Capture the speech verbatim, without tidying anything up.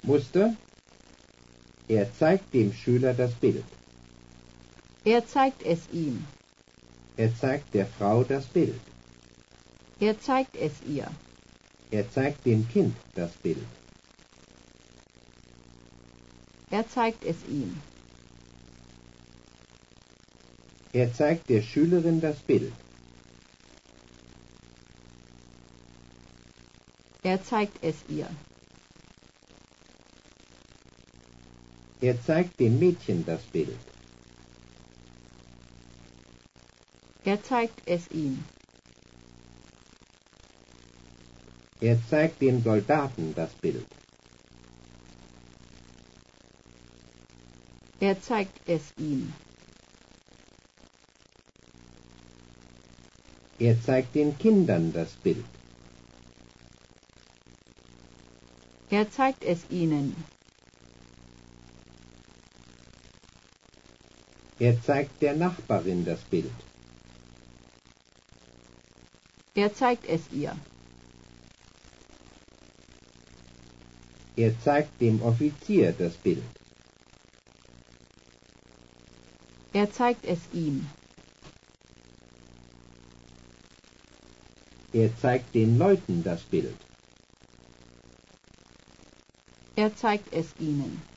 Muster. Er zeigt dem Schüler das Bild. Er zeigt es ihm. Er zeigt der Frau das Bild. Er zeigt es ihr. Er zeigt dem Kind das Bild. Er zeigt es ihm. Er zeigt der Schülerin das Bild. Er zeigt es ihr. Er zeigt dem Mädchen das Bild. Er zeigt es ihm. Er zeigt dem Soldaten das Bild. Er zeigt es ihm. Er zeigt den Kindern das Bild. Er zeigt es ihnen. Er zeigt der Nachbarin das Bild. Er zeigt es ihr. Er zeigt dem Offizier das Bild. Er zeigt es ihm. Er zeigt den Leuten das Bild. Er zeigt es ihnen.